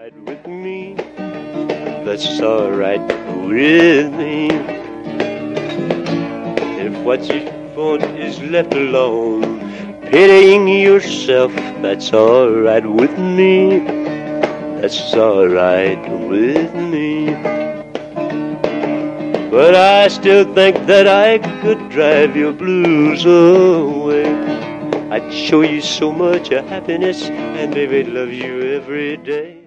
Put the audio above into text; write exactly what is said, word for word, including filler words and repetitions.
right with me. That's all right with me. If what you want is left alone, pitying yourself, that's all right with me. That's all right with me. But I still think that I could drive your blues away. I'd show you so much happiness, and baby, I'd love you every day.